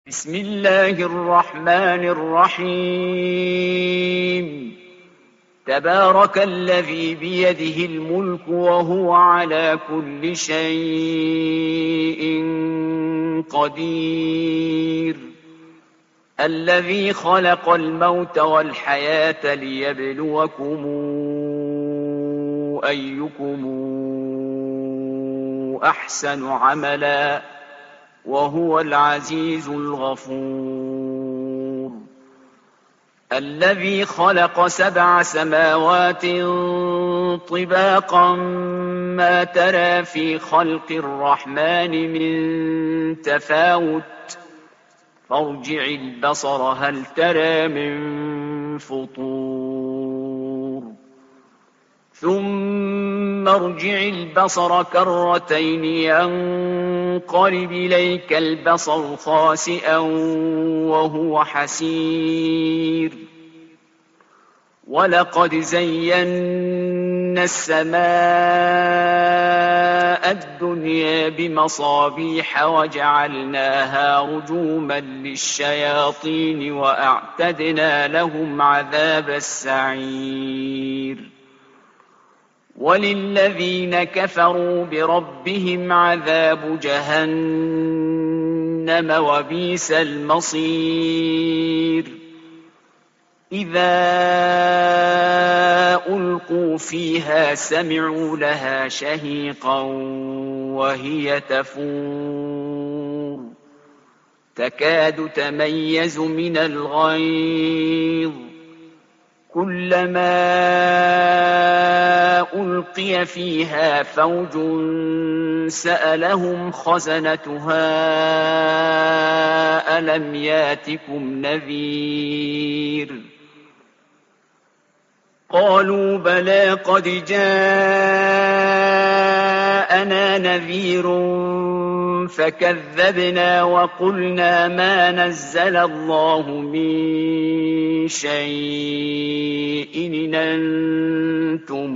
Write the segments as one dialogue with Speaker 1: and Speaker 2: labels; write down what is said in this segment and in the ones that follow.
Speaker 1: بسم الله الرحمن الرحيم. تبارك الذي بيده الملك وهو على كل شيء قدير. الذي خلق الموت والحياة ليبلوكم أيكم أحسن عملا وهو العزيز الغفور. الذي خلق 7 سماوات طباقا ما ترى في خلق الرحمن من تفاوت فارجع البصر هل ترى من فطور ثم ارجع البصر كرتين ينقلب إليك البصر خاسئا وهو حسير. ولقد زينا السماء الدنيا بمصابيح وجعلناها رجوما للشياطين وأعتدنا لهم عذاب السعير. وللذين كفروا بربهم عذاب جهنم وبئس المصير. إذا ألقوا فيها سمعوا لها شهيقا وهي تفور تكاد تميز من الغيظ كلما ألقي فيها فوج سألهم خزنتها ألم ياتكم نذير قالوا بلى قد جاءنا نذير فكذبنا وقلنا ما نزل الله من شيء إن أنتم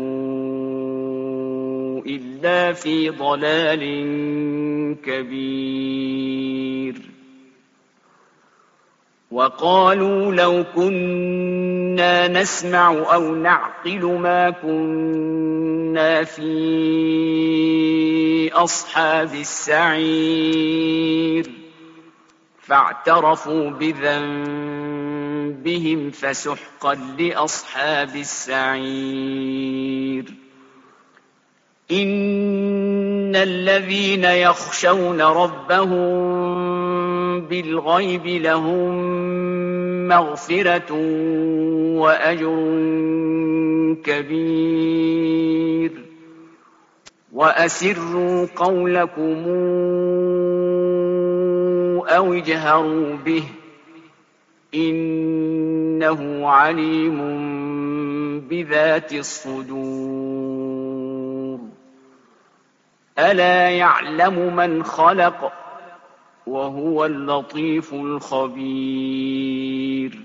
Speaker 1: إلا في ضلال كبير. وقالوا لو كنا نسمع أو نعقل ما كنا في أصحاب السعير فاعترفوا بذنبهم فسحقا لأصحاب السعير. إن الذين يخشون ربهم بالغيب لهم مغفرة وأجر كبير. وأسروا قولكم أو اجهروا به إنه عليم بذات الصدور. ألا يعلم من خلق وهو اللطيف الخبير.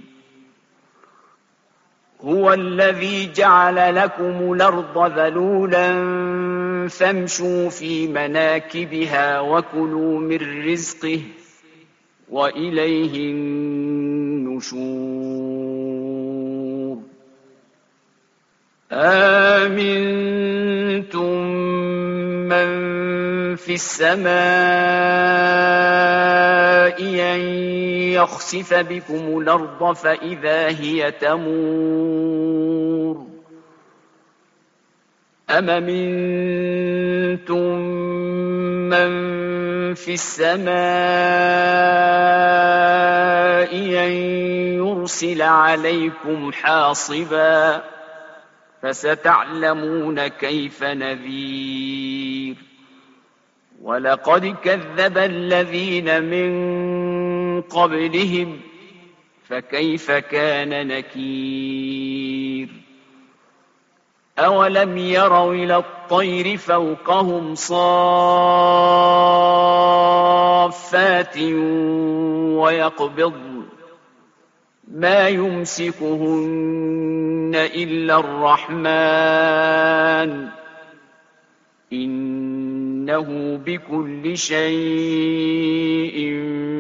Speaker 1: هو الذي جعل لكم الأرض ذلولا فامشوا في مناكبها وكلوا من رزقه وإليه النشور. آمنتم من في السماء أن يخسف بكم الأرض فإذا هي تمور أم أمنتم من في السماء أن يرسل عليكم حاصبا فستعلمون كيف نذير. ولقد كذب الذين من قبلهم فكيف كان نكير. أولم يروا إلى الطير فوقهم صافات ويقبضن ما يمسكهن إلا الرحمن إنه بكل شيء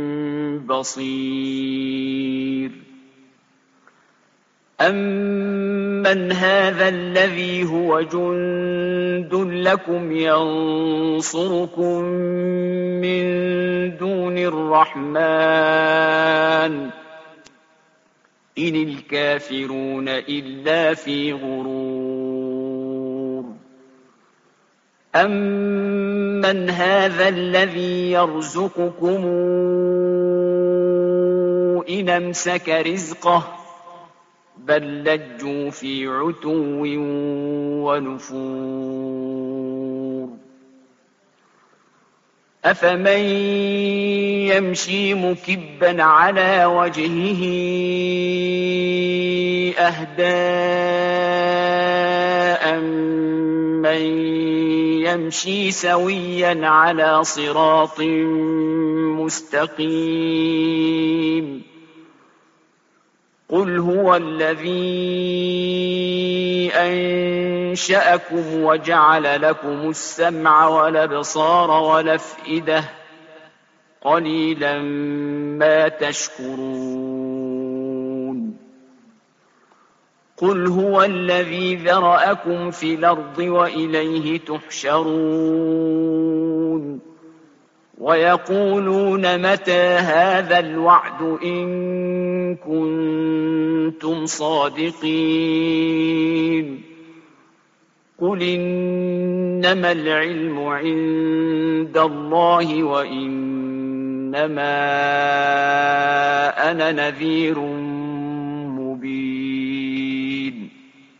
Speaker 1: بصير. أَمَّنْ هَذَا الَّذِي هُوَ جُندٌ لَّكُمْ يَنصُرُكُم مِّن دُونِ الرَّحْمَٰنِ إِنِ الْكَافِرُونَ إِلَّا فِي غُرُورٍ. أَمَّنْ هَٰذَا الَّذِي يَرْزُقُكُمْ إِنْ أَمْسَكَ رِزْقَهُ بَل لَّجُّوا فِي عُتُوٍّ وَنُفُورٍ. أَفَمَن يَمْشِي مُكِبًّا عَلَىٰ وَجْهِهِ أَهْدَىٰ أَمَّن يَمْشِي سَوِيًّا عَلَىٰ صِرَاطٍ مُّسْتَقِيمٍ؟ قُلْ هُوَ الَّذِي أَنشَأَكُمْ وَجَعَلَ لَكُمُ السَّمْعَ وَالْأَبْصَارَ وَالْأَفْئِدَةَ قَلِيلًا مَّا تَشْكُرُونَ. قُلْ هُوَ الَّذِي ذَرَأَكُمْ فِي الْأَرْضِ وَإِلَيْهِ تُحْشَرُونَ. وَيَقُولُونَ مَتَىٰ هَٰذَا الْوَعْدُ إِن كُنتُمْ صَادِقِينَ. قُلْ إِنَّمَا الْعِلْمُ عِندَ اللَّهِ وَإِنَّمَا أَنَا نَذِيرٌ مُّبِينٌ.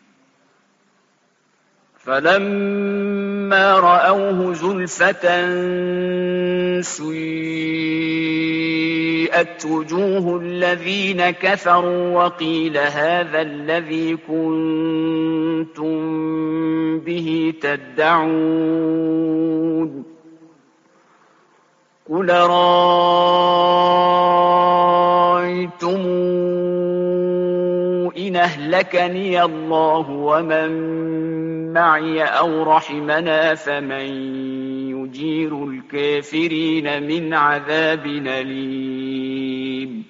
Speaker 1: فَلَمَّا رَأَوْهُ زُلْفَةً سُيِّئَتْ وُجُوهُ الَّذِينَ كَفَرُوا وَقِيلَ هَٰذَا الَّذِي كُنتُم بِهِ تَدَّعُونَ. قُلْ أَرَأَيْتُمْ إِنْ أَهْلَكَنِيَ اللَّهُ وَمَن مَّعِيَ أَوْ رَحِمَنَا فَمَن يُجِيرُ الْكَافِرِينَ مِنْ عَذَابٍ أَلِيمٍ.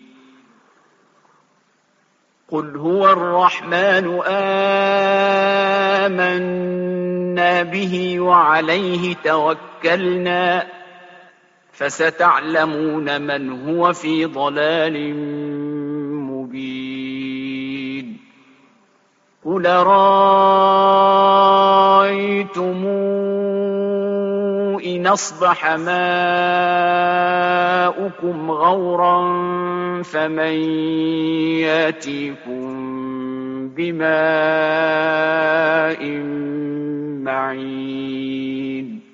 Speaker 1: قُلْ هُوَ الرَّحْمَٰنُ آمَنَّا بِهِ وَعَلَيْهِ تَوَكَّلْنَا فَسَتَعْلَمُونَ مَنْ هُوَ فِي ضَلَالٍ مُّبِينٍ. قُلْ أَرَأَيْتُمْ إِنْ أَصْبَحَ مَاؤُكُمْ غَوْرًا فَمَن يَأْتِيكُم بِمَاءٍ مَّعِينٍ.